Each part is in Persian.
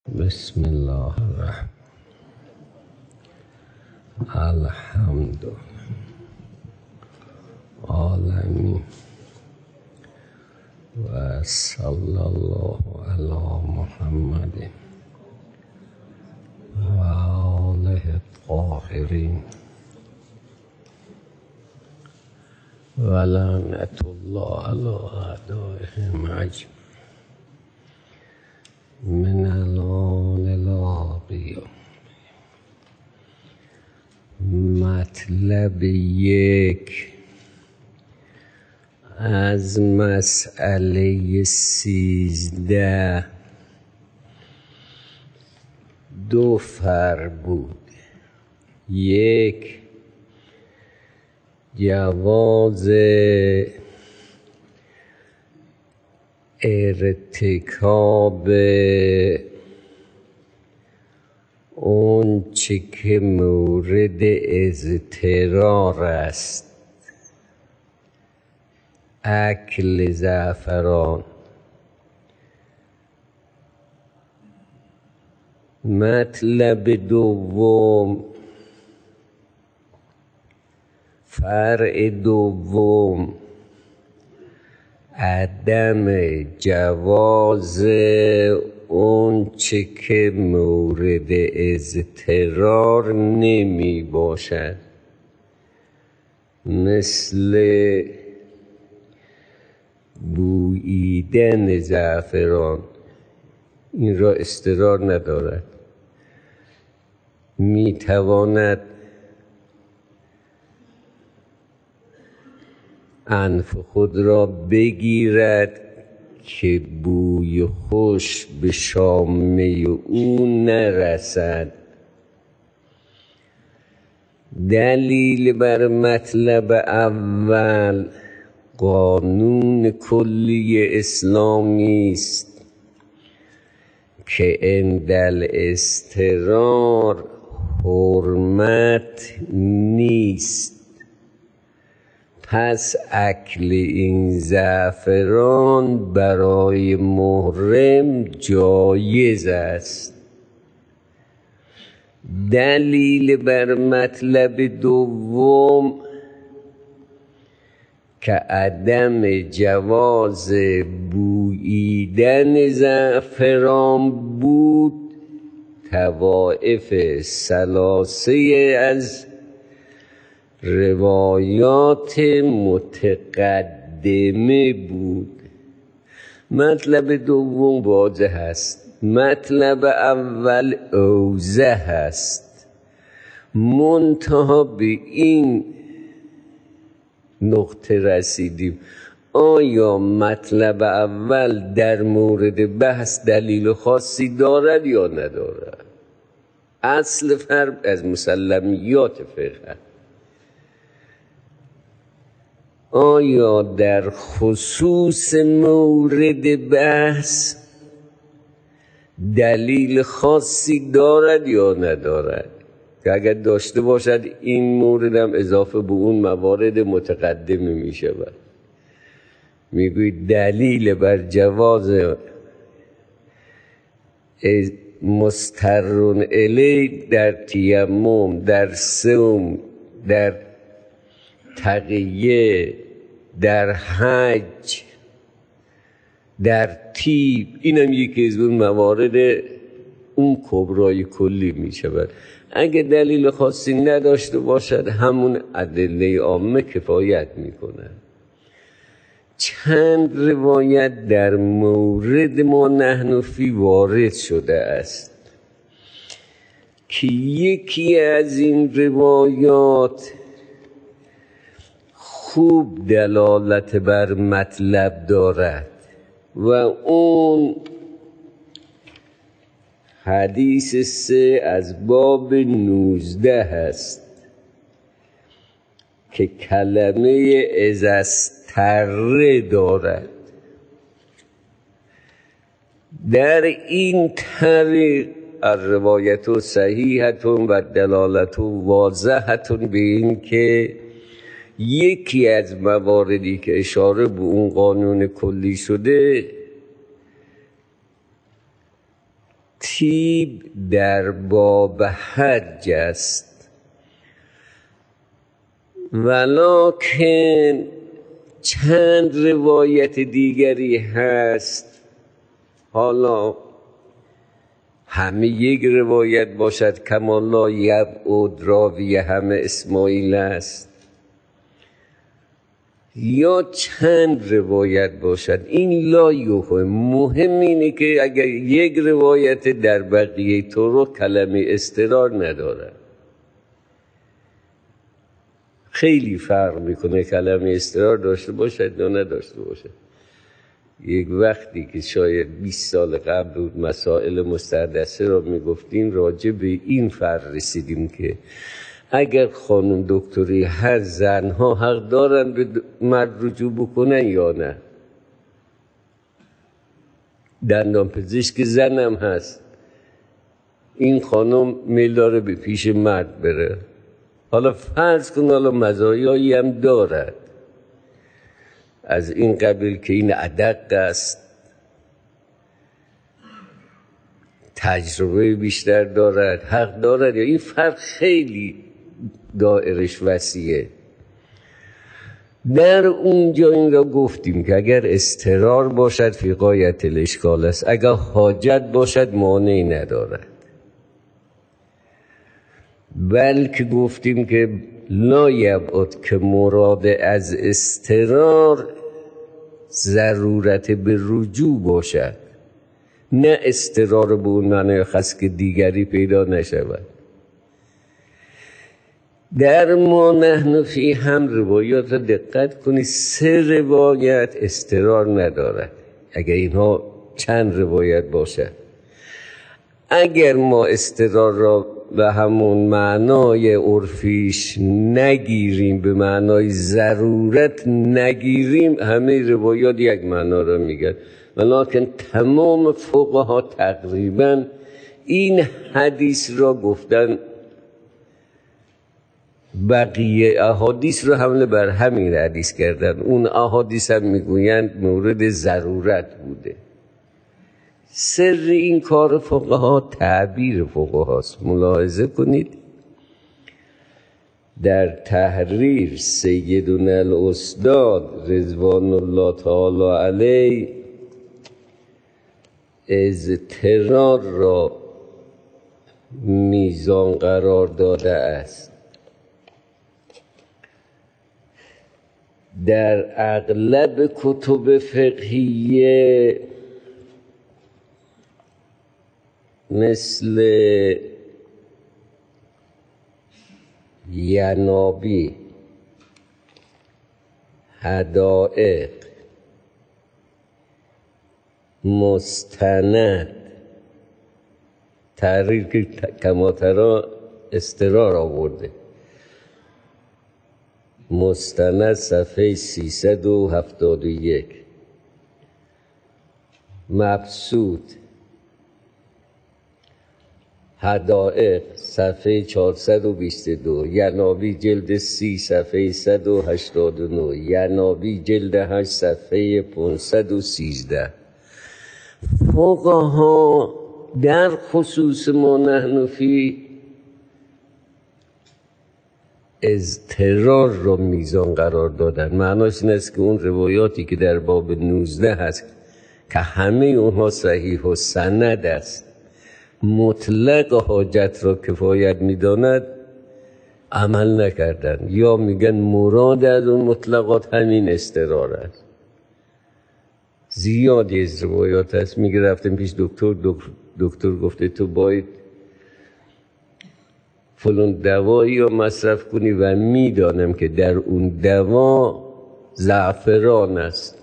بسم الله الرحمن الحمد العالمین و صلی الله علی محمد و آله الطاهرین و لعنت الله علی اعدائهم اجمعین من الان الی مطلب یک از مسئله 13 دو فرع بود. یک، جواز ارتکاب اون چه که مورد اضطرار است، اکل زعفران. مطلب دوم، فرع دوم، عدم جواز اون چه که مورد اضطرار نمی باشد، مثل بوییدن زعفران. این را اضطرار ندارد، می تواند انف خود را بگیرد که بوی خوش به شامه او نرسد. دلیل بر مطلب اول قانون کلی اسلامی است که عند الاضطرار حرمت نیست. پس اکل این زعفران برای محرم جایز است. دلیل بر مطلب دوم که عدم جواز بوییدن زعفران بود، طوائف ثلاثه از روایات متقدمه بود. مطلب دوم واضح است، مطلب اول اوضح است. منتها به این نقطه رسیدیم، آیا مطلب اول در مورد بحث دلیل خاصی دارد یا ندارد؟ اصل فرق از مسلمیات فقه. آیا در خصوص مورد بحث دلیل خاصی دارد یا ندارد؟ که اگر داشته باشد این مورد هم اضافه به اون موارد متقدمه می شود. میگوید دلیل بر جواز مضطر الیه در تیمم، در صوم، در تقیه، در حج، در طیب، این هم یکی از اون موارد اون کبرای کلی می شود. اگه دلیل خاصی نداشته باشد همون ادله عامه کفایت می کند. چند روایت در مورد ما نحن فی وارد شده است که یکی از این روایات خوب دلالت بر مطلب دارد و اون حدیث 3 از باب 19 است که کلمه اذاستر دارد. در این طریق الروایت صحیحة و دلالت واضحة به این که یکی از مواردی که اشاره به اون قانون کلی شده طیب در باب حج است، ولکن چند روایت دیگری هست. حالا همه یک روایت باشد کما لا یبعد راوی همه اسماعیل است، یا چند روایت باشد، این لا یهم. مهم اینه که اگر یک روایت در بقیه طرق کلمه اضطرار نداره. خیلی فرق میکنه کلمه اضطرار داشته باشد یا نداشته باشد. یک وقتی که شاید 20 سال قبل بود مسائل مستحدثه را میگفتیم، راجع به این فرق رسیدیم که اگر خانم دکتری هر زنها حق دارن به مرد رجوع بکنن یا نه. دندان پزشک زنم هست، این خانم میل داره به پیش مرد بره، حالا فرض کن حالا مزایایی هم دارد از این قبیل که این ادق است، تجربه بیشتر دارد، حق دارد، یا این فرق خیلی دایرش وسیعه. در اونجا این را گفتیم که اگر اضطرار باشد فی غایت الاشکال است، اگر حاجت باشد مانعی ندارد. بلکه گفتیم که لا یبعد که مراد از اضطرار ضرورت به رجوع باشد، نه اضطرار به اون معنی خاص که دیگری پیدا نشود. در ما نحن فی هم روایات را دقت کنید، 3 روایت اضطرار ندارد اگر اینها چند روایت باشد. اگر ما اضطرار را به همون معنای عرفیش نگیریم، به معنای ضرورت نگیریم، همه روایات یک معنا را میگن. ولکن تمام فقها تقریبا این حدیث را گفتن، بقیه احادیث را حمله بر همین حدیث کردن. اون احادیث هم میگویند مورد ضرورت بوده. سر این کار فقها تعبیر فقهاست. ملاحظه کنید در تحریر سیدنا الاستاد رضوان الله تعالی علیه اضطرار را میزان قرار داده است. در اغلب کتب فقهیه مثل ینابی، حدائق، مستند، تحریر که کماترا اضطرار آورده، مستند صفحه 371، مبسوط، حدائق صفحه 422، ینابی جلد 30 صفحه 189، ینابی جلد 8 صفحه 513. فقها در خصوص ما نحن فی اضطرار را میزان قرار دادن. معناش این است که اون روایاتی که در باب 19 هست که همه اونها صحیح و سند است، مطلق حاجت را کفایت میداند، عمل نکردن، یا میگن مراد از اون مطلقات همین اضطرار است. زیادی از روایات هست. میگه رفتم پیش دکتر گفته تو باید فلان دوایی رو مصرف کنی و میدانم که در اون دوا زعفران است،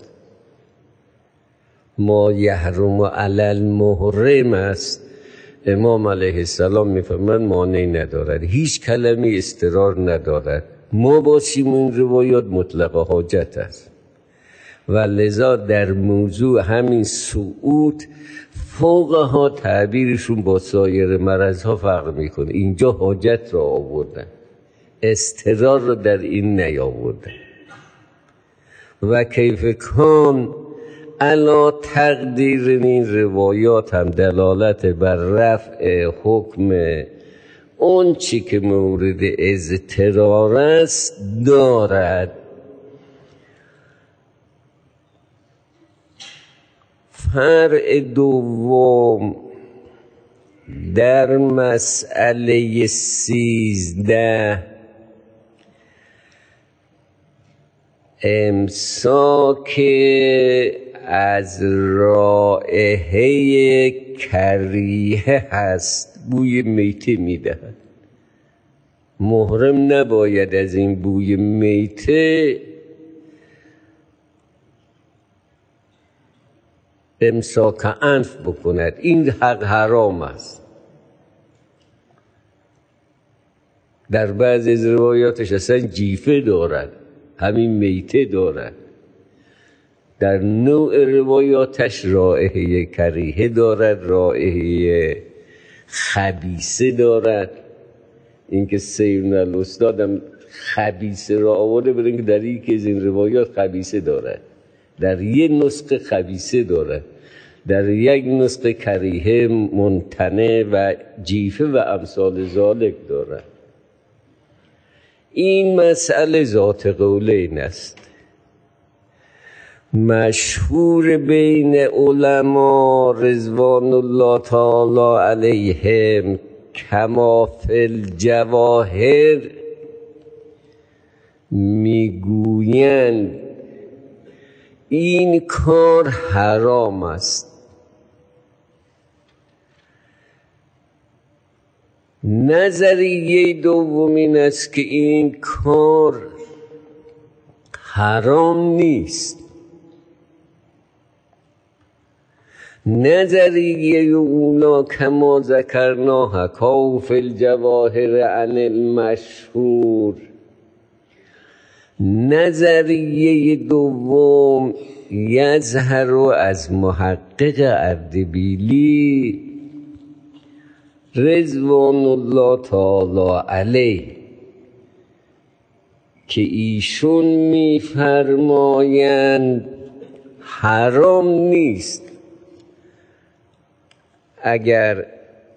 ما یحرم علی المحرم است. امام علیه السلام میفرماید مانعی ندارد، هیچ کلمه اضطرار ندارد. ما باشیم اون روایات مطلق حاجت است و لذا در موضوع همین صعود فقها تعبیرشون با سایر مرضها فرق میکنه. اینجا حاجت را آوردن، اضطرار را در این نیاوردن. و کیف کان علا تقدیر این روایات هم دلالت بر رفع حکم اون چی که مورد اضطرار است دارد. فرع دوم در مسئله 13 امساک از رائحه کریهه هست، بوی میته میدهد. محرم نباید از این بوی میته امساک انف بکند، این حق حرام است. در بعضی از روایاتش اصلا جیفه دارد، همین میته دارد. در نوع روایاتش رائحه کریهه دارد، رائحه خبیثه دارد. اینکه سیدنا الاستادم خبیثه را آورده برای که در یکی از این روایات خبیثه دارد، در یک نسخه خبیثه دارد، در یک نسخه کریهه ممتنع و جیفه و امثال ذالک دارد. این مسئله ذات قولین است، مشهور بین علما رضوان الله تعالی علیهم، کما فی الجواهر میگویند این کار حرام است. نظریه دوم این است که این کار حرام نیست. نظریه اولا کما ذکرنا حکاو فی الجواهر عن المشهور. نظریه دوم یظهر از محقق اردبیلی رضوان الله تعالی علیه که ایشون میفرمایند حرام نیست اگر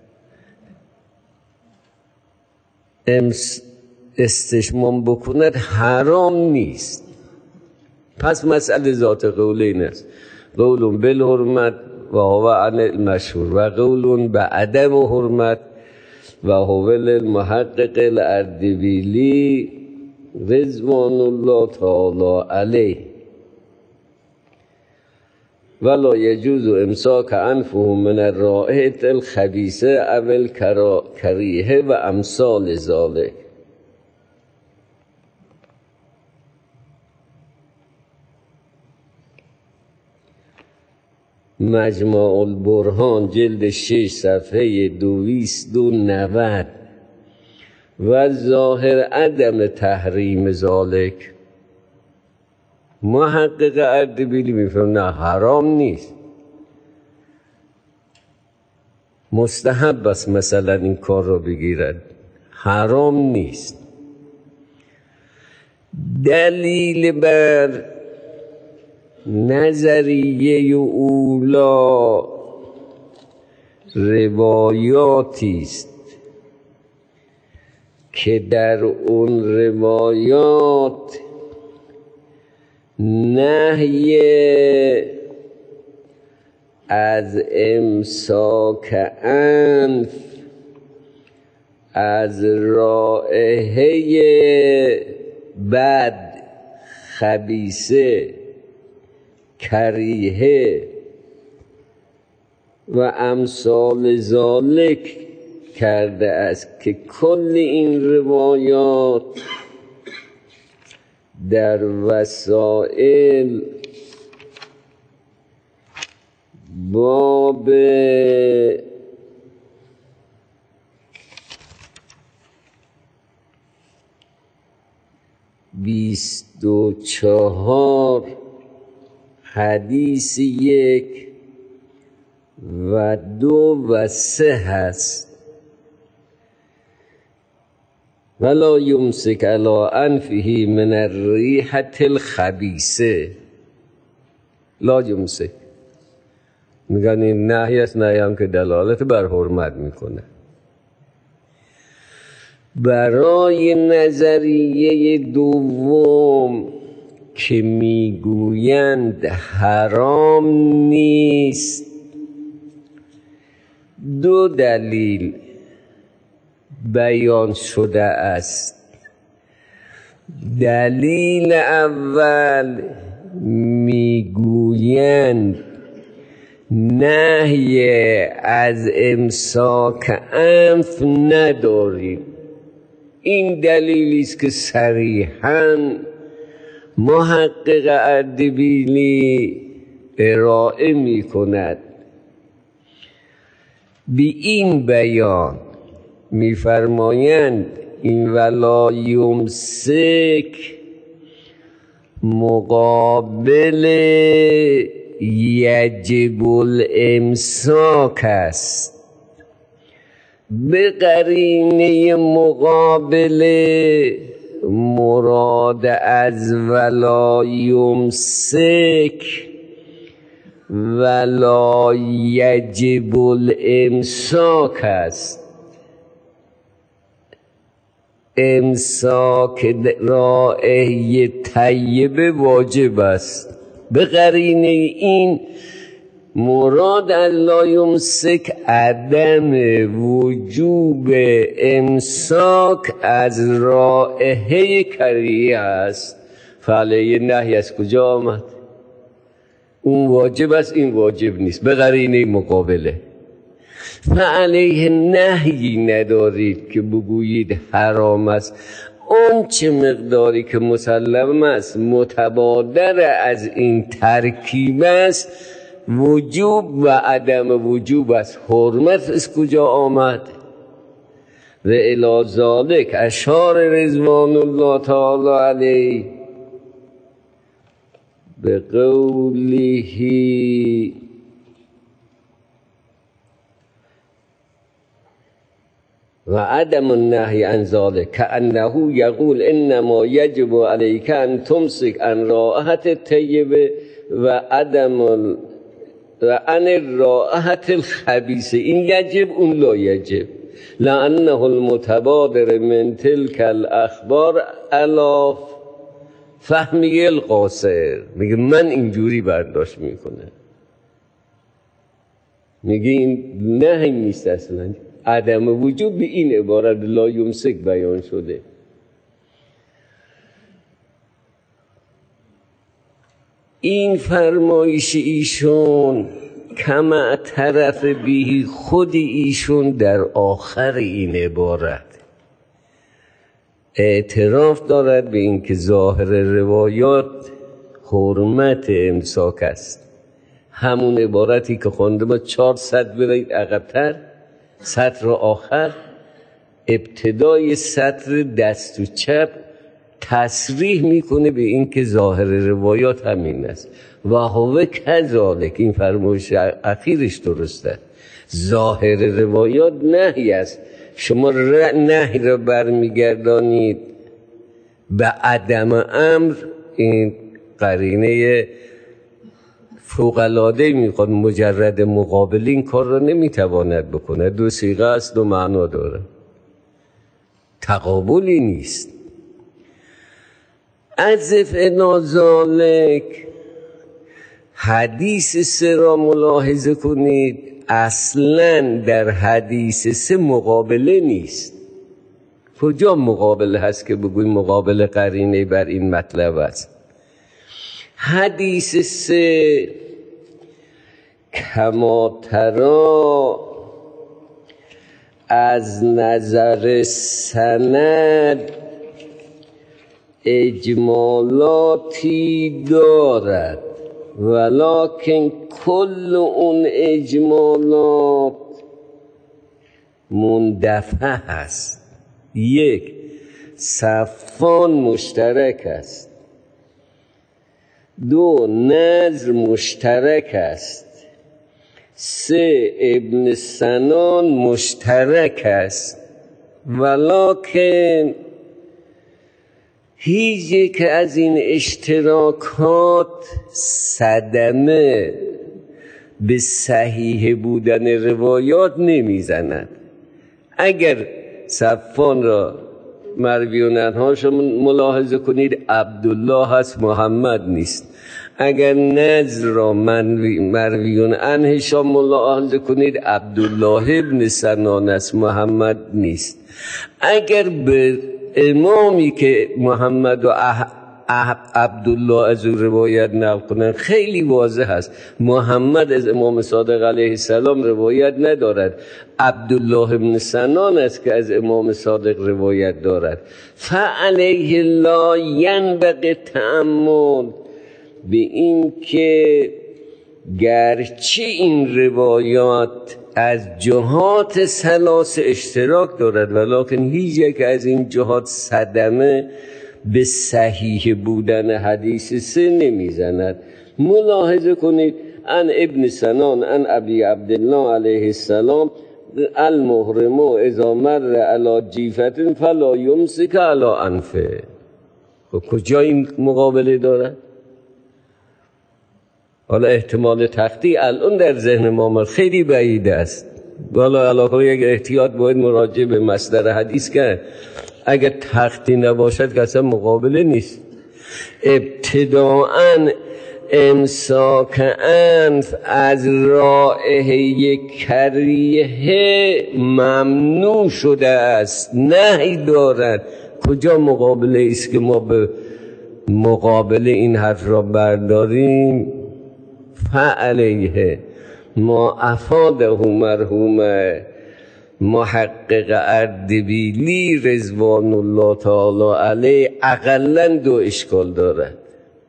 استشمام بکند، حرام نیست. پس مسئله ذات قولین است، قول بالحرمت و هو عن المشهور و قول به عدم حرمت و هو للمحقق الاردبیلی رضوان الله تعالی علیه. ولا یجوز امساک انفه من الرائحة الخبیثة او الکریهه و امثال ذلک. مجمع البرهان جلد 6 صفحه 290. و ظاهر عدم تحریم ذالک. محقق اردبیلی میفهم نه حرام نیست، مستحب است مثلا این کار را بگیرد، حرام نیست. دلیل بر نظریه اولا روایاتی است که در اون روایات نهی از امساک انف از رائحه بد، خبیثه، کریهه و امثال ذالک کرده است که کل این روایات در وسائل باب بیست و چهار حدیث 1 و 2 و 3 هست. ولا یمسک علی انفه من الریحة الخبیثه. لا یمسک. میگن این نهی است، نهی هم که دلالت بر حرمت میکنه. برای نظریه دوم که میگویند حرام نیست، دو دلیل بیان شده است. دلیل اول میگویند نهی از امساک انف نداریم. این دلیلی است که صریحاً محقق اردبیلی ارائه می کند. بی این بیان می فرمایند این ولا یمسک مقابل یجب الامساک است. به قرینه مقابل مراد از ولا یمسک ولا یجب الامساک است. امساک رائحه طیبه واجب است. به قرینه این مراد از لا یمسک عدم وجوب امساک از رائحه کریه است. فعلیه نهی از کجا آمد؟ اون واجب است، این واجب نیست. به قرینه مقابله فعلیه نهی ندارید که بگویید حرام است. اون چه مقداری که مسلم است متبادر از این ترکیب است، وجوب و عدم وجوب است. حرمت از کجا آمد؟ و الی ذالک اشار رضوان الله تعالی علیه به قوله و عدم النهی عن ذلك كأنه یقول انما یجب علیک ان تمسک عن رائحة الطیبه و عدم و عن الرائحة الخبیثه. این یجب، اون لا یجب، لانه المتبادر من تلك الاخبار علی فهمی القاصر. میگه من اینجوری برداشت میکنه، میگه این نهی نیست اصلا. عدم وجود به این عبارت لا یمسک بیان شده. این فرمایش ایشون کما طرف بهی خود ایشون در آخر این عبارت اعتراف دارد به این که ظاهر روایات حرمت امساک است. همون عبارتی که خونده با 400 برید عقب‌تر، سطر آخر ابتدای سطر دست و چپ تصریح میکنه به این که ظاهر روایات همین است. و هو کذالک، این فرمایش اخیرش درسته. ظاهر روایات نهی است. شما نهی را برمیگردانید به عدم امر، این قرینه فوق‌العاده میخواد. مجرد مقابل این کار را نمیتواند بکنه. دو صیغه است، دو معنا داره، تقابلی نیست. عزف ذالک حدیث 3 را ملاحظه کنید. اصلا در حدیث 3 مقابله نیست. کجا مقابله هست که بگویم مقابل قرینه بر این مطلب است؟ حدیث 3 کما ترا از نظر سند اجمالاتی دارد، ولکن کل اون اجمالات مندفع است. 1 صفان مشترک است، 2 نظر مشترک است، 3 ابن سنان مشترک است. ولکن هیچ یک از این اشتراکات صدمه به صحیح بودن روایات نمیزند. اگر صفان را مرویون عنهاش ملاحظه کنید عبدالله هست، محمد نیست. اگر نضر را مرویون عنهش را ملاحظه کنید عبدالله ابن سنان است، محمد نیست. اگر به امامی که محمد و عبدالله از او روایت نقل کنند خیلی واضح است محمد از امام صادق علیه السلام روایت ندارد، عبدالله ابن سنان است که از امام صادق روایت دارد. فعلیه لا ینبغی تأمل به این که گرچه این روایات از جهات ثلاث اشتراک دارد ولکن هیچ یک از این جهات صدمه به صحیح بودن حدیث سه نمیزند. ملاحظه کنید ان ابن سنان ان ابی عبدالله علیه السلام المحرم اذا مر علی جیفت فلا یمسک علی انفه. کجا این مقابله دارد؟ حالا احتمال تختی الان در ذهن ما خیلی بعید است، والا علاقه یک احتیاط باید مراجعه به مصدر حدیث کرد. اگر تختی نباشد که اصلا مقابله نیست. ابتداعاً امساک انف از رائحه کریه ممنوع شده است، نهی دارد. کجا مقابله است که ما به مقابله این حرف را برداریم؟ فعلیه ما افاده مرحوم محقق اردبیلی رضوان الله تعالی علیه اقلاً دو اشکال دارد.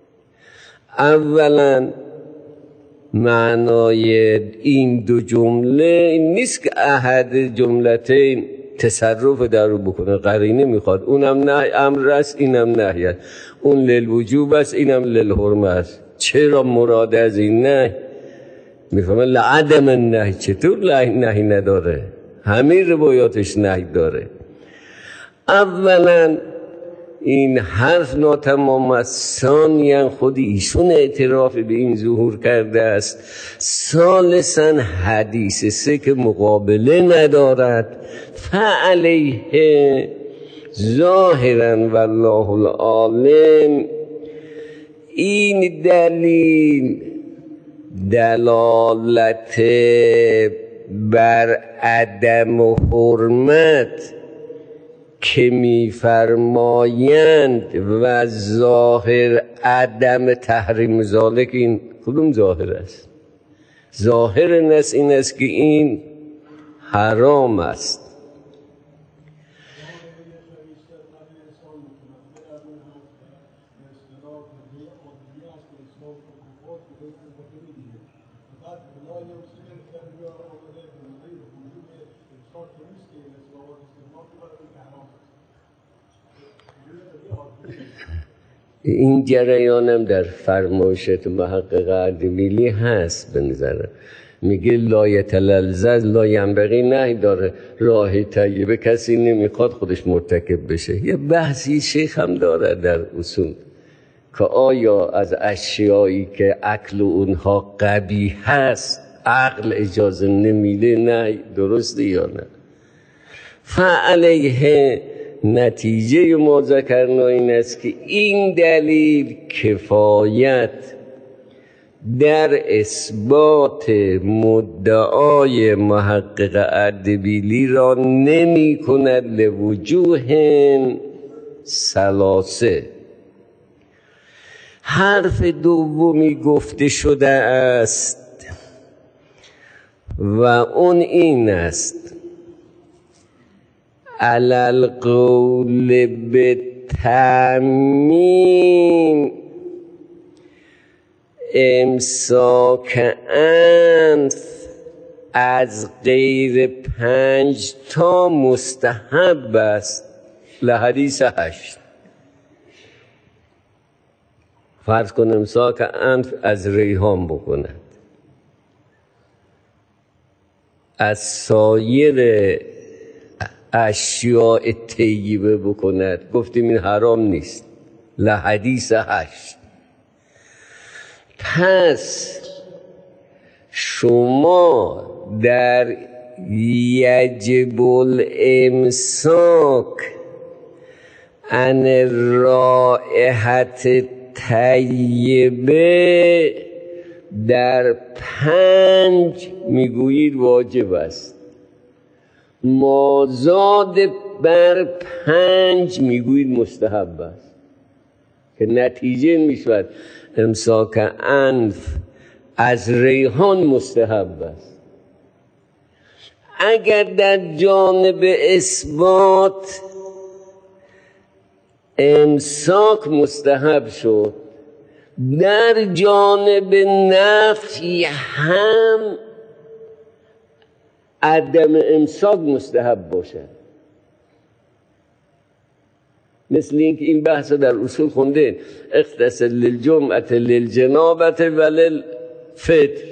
اولاً معنای این دو جمله این نیست که احد جملتین تصرف در رو بکنه، قرینه میخواد. اونم نه امر است، اینم نهی است. اون للوجوب است، اینم للحرمه است. چرا مراد از این نه؟ میفهمه لعدم النهی. چطور نهی نداره؟ همه روایاتش نهی داره. اولا این حرف ناتمام است، ثانیاً خود ایشون اعتراف به این ظهور کرده است، ثالثاً حدیث سه که مقابله ندارد. فعلیه ظاهراً والله العالم این دلیل دلالت بر عدم حرمت که می‌فرمایند و ظاهر عدم تحریم ذالک، این کدوم ظاهر است؟ ظاهر نس این است که این حرام است. این جریانم در فرمایشات محقق اردبیلی هست. به نظرم میگه لا یتلذذ لا ینبغی نهی داره، راه طیبه کسی نمیخواد خودش مرتکب بشه. یه بحثی شیخ هم داره در اصول که آیا از اشیایی که اکل اونها قبیح هست عقل اجازه نمیده نه درسته یا نه. فعلیه نتیجه ما ذکرنا این است که این دلیل کفایت در اثبات مدعای محقق اردبیلی را نمی کند لوجوه ثلاثه. حرف دومی گفته شده است و اون این است علل قول به تأمین امساک انف از غیر 5 تا مستحب است لحدیث 8. فرض کن امساک انف از ریحان بکند، از سایر اشیاء طیبه بکند، گفتیم این حرام نیست. لحدیث 8. پس شما در یجب الامساک عن رائحة طیبه در 5 میگویید واجب است، مازاد بر 5 میگویید مستحب است، که نتیجه میشود امساک انف از ریحان مستحب است. اگر در جانب اثبات امساک مستحب شد، در جانب نفی هم عدم امساک مستحب باشد. مثل اینکه این بحث در اصول خوندین، اغتسل للجمعة للجنابة وللفطر.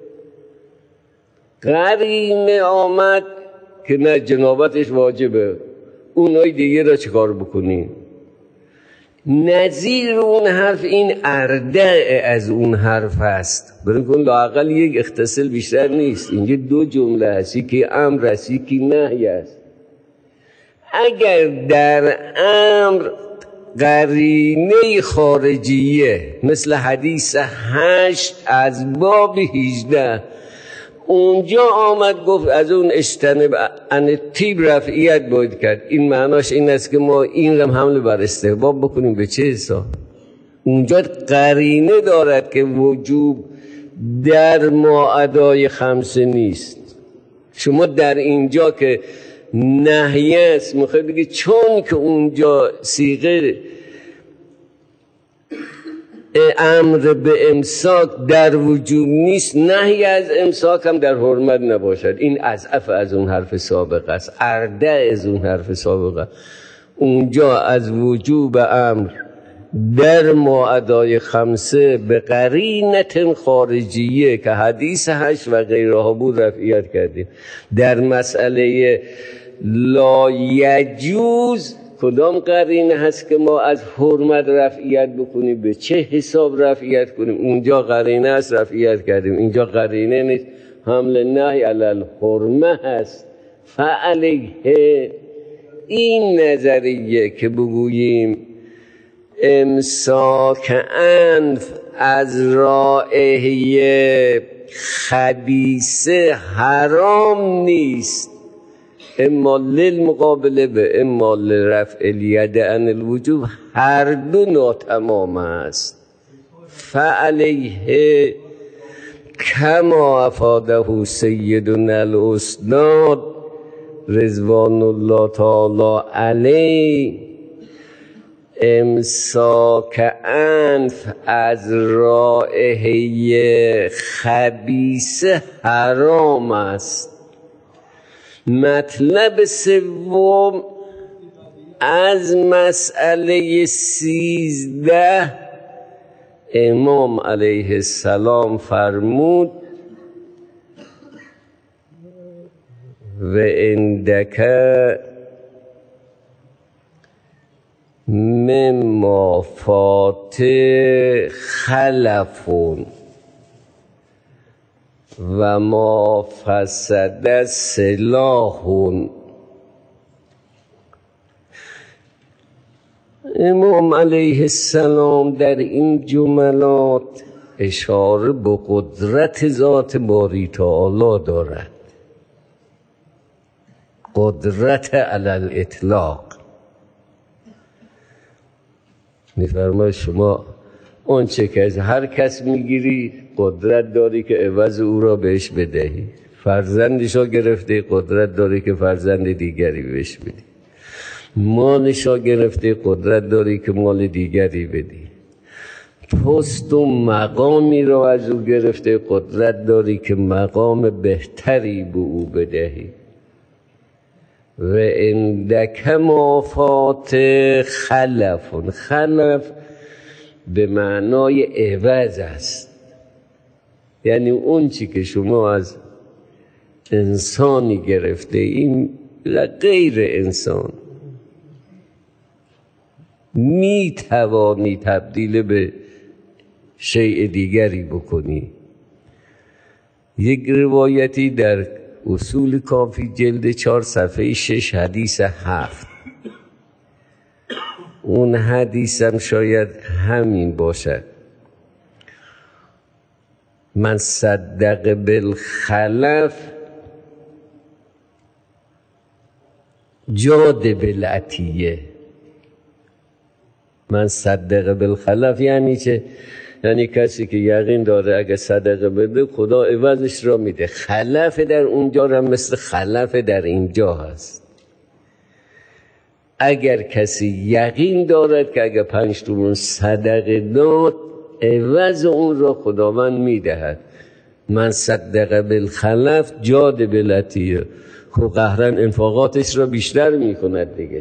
قرینه آمد که نه جنابتش واجبه، اونای دیگه را چیکار بکنیم؟ نظیر اون حرف این اردع از اون حرف هست. برای کن لااقل یک اغتسل بیشتر نیست. اینجا 2 جمله هست، یکی امر است یکی نهی است. اگر در امر قرینه خارجیه مثل حدیث 8 از باب 18 اونجا آمد گفت از اون اجتنب عن الطیب رفعیت باید کرد، این معناش این است که ما این هم حمل بر استحباب بکنیم. به چه حساب؟ اونجا قرینه دارد که وجوب در ما ادای 5 نیست. شما در اینجا که نهی است میخواید بگید چون که اونجا صیغه امر به امساک در وجوب نیست، نهی از امساک هم در حرمت نباشد. این اضعف از اون حرف سابق است، اردع از اون حرف سابق است. اونجا از وجوب امر در ما ادای 5 به قرینت خارجیه که حدیث 8 و غیرها بود رفعیت کردیم. در مسئله لا یجوز کدام قرینه هست که ما از حرمت رفعیت بکنیم؟ به چه حساب رفعیت کنیم؟ اونجا قرینه هست رفعیت کردیم، اینجا قرینه نیست، حمل نهی علی الحرمه هست. فعلیه این نظریه که بگوییم امساک انف از رائحه خبیثه حرام نیست، اما للمقابله به اما لرفع الید عن الوجوب، هر دو ناتمام است. فعلیه کما افاده سیدنا الاستاد رضوان الله تعالی علیه، امساک انف از رائحه خبیثه حرام است. مطلب سوم از مسئله 13 امام علیه السلام فرمود و عندک مما فات خلفون و ما فسد سلاحون. امام علیه السلام در این جملات اشاره به قدرت ذات باری تعالی دارد، قدرت علی الاطلاق. میفرماید شما آنچه که از هر کس میگیری قدرت داری که عوض او را بهش بدهی. فرزندش را گرفته، قدرت داری که فرزند دیگری بهش بدی. مالش را گرفته، قدرت داری که مال دیگری بدی. پست و مقامی را از او گرفته، قدرت داری که مقام بهتری به او بدهی. و عندک ما فات خلف، خلف به معنای عوض است، یعنی اون چی که شما از انسانی گرفته این غیر انسان می توانی تبدیل به شیء دیگری بکنی. یک روایتی در اصول کافی جلد 4 صفحه 6 حدیث 7، اون حدیثم شاید همین باشد: من صدق بالخلف جاد بالعطیه. من صدق بالخلف یعنی چه؟ یعنی کسی که یقین داره اگه صدقه بده خدا عوضش را میده. خلف در اونجا هم مثل خلف در اینجا هست. اگر کسی یقین دارد که اگه 5 تومان صدقه داد عوض اون را خداوند میدهد. من صدق بالخلف جاد بالعطیه. خب قهرن انفاقاتش را بیشتر میکند دیگه.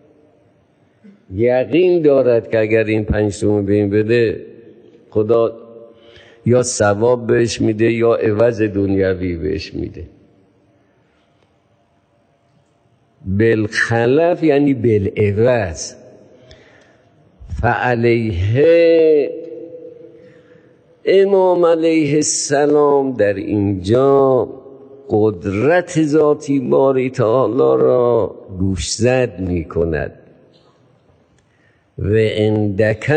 یقین دارد که اگر این 5 تومان به این بده خدا یا ثواب بهش میده یا عوض دنیوی بهش میده. بالخلف یعنی بالعوض. فعلیه امام علیه السلام در اینجا قدرت ذاتی باری تعالی را گوشزد می کند. و اندک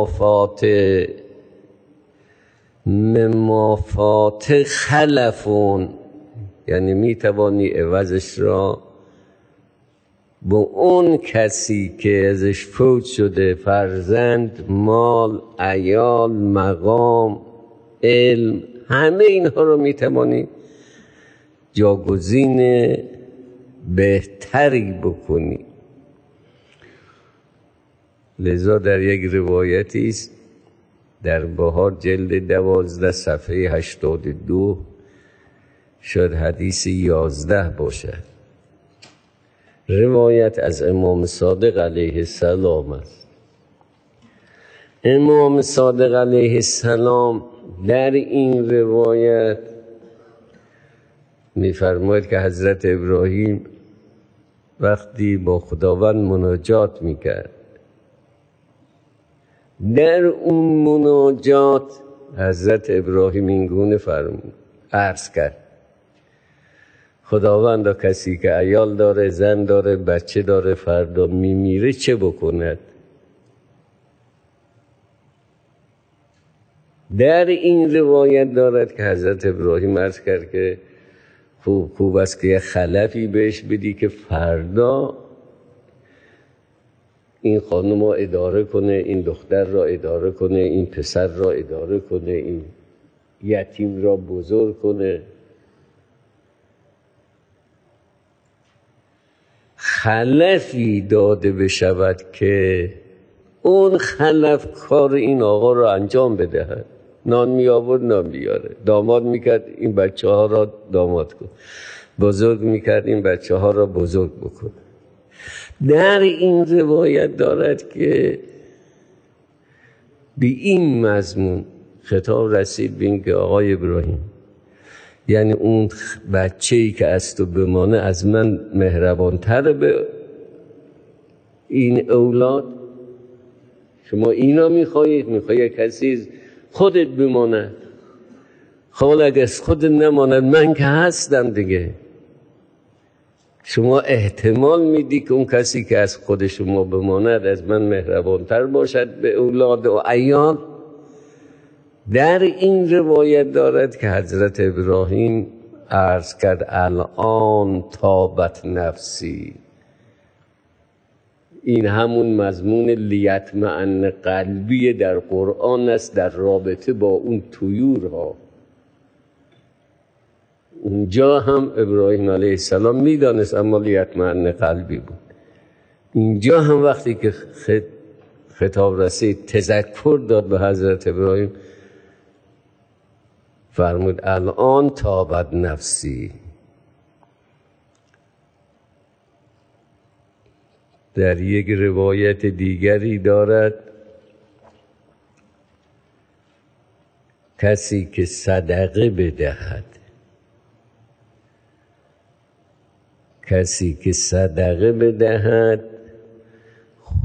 ممافات خلفون، یعنی می توانی عوضش را با اون کسی که ازش فوت شده، فرزند، مال، عیال، مقام، علم، همه اینها رو می توانی جاگزین بهتری بکنی. لذا در یک روایتی است در بهار جلد 12 صفحه 82 شاید حدیث 11 باشد، روایت از امام صادق علیه السلام است. امام صادق علیه السلام در این روایت می‌فرماید که حضرت ابراهیم وقتی با خداوند مناجات میکرد، در اون مناجات حضرت ابراهیم این گونه عرض کرد: خداوند کسی که عیال داره، زن داره، بچه داره، فردا میمیره چه بکند؟ در این روایت دارد که حضرت ابراهیم عرض کرد که خوب است که یه خلفی بهش بدی که فردا این خانم را اداره کنه، این دختر را اداره کنه، این پسر را اداره کنه، این یتیم را بزرگ کنه. خلفی داده بشود که اون خلف کار این آقا را انجام بدهد. نان می آورد، نان بیاره. داماد میکرد این بچه ها را داماد کن. بزرگ میکرد این بچه ها را بزرگ بکن. در این روایت دارد که به این مضمون خطاب رسید به این که آقای ابراهیم، یعنی اون بچه‌ای که از تو بمانه از من مهربانتر به این اولاد. شما اینا میخواهید کسی خودت بماند. خب اگه از خودت نماند من که هستم دیگه. شما احتمال میدی که اون کسی که از خود شما بماند از من مهربانتر باشد به اولاد و عیال. در این روایت دارد که حضرت ابراهیم عرض کرد الان طابت نفسی. این همون مضمون لیطمئن قلبی در قرآن است در رابطه با اون طیورها. اونجا هم ابراهیم علیه السلام میدانست اما لیطمئن قلبی بود. اینجا هم وقتی که خطاب رسید تذکر داد به حضرت ابراهیم، فرمود الان طابت نفسی. در یک روایت دیگری دارد کسی که صدقه بدهد،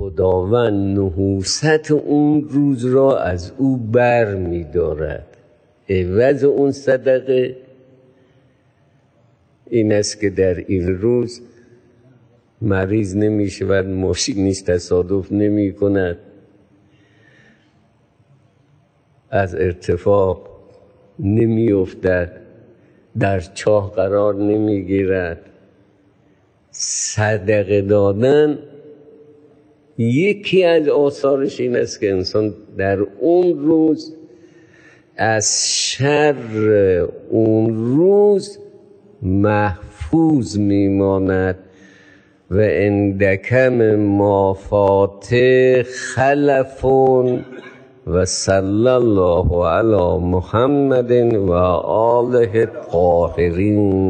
خداوند نحوست اون روز را از او بر می دارد. عوض اون صدقه این است که در این روز مریض نمی شود، ماشینش تصادف نمی کند، از ارتفاع نمی افتد، در چاه قرار نمی گیرد. صدقه دادن یکی از آثارش این است که انسان در اون روز از شر اون روز محفوظ میماند. و اندکم ما فاته خلفون و صلی الله علی محمد و آله الطاهرین.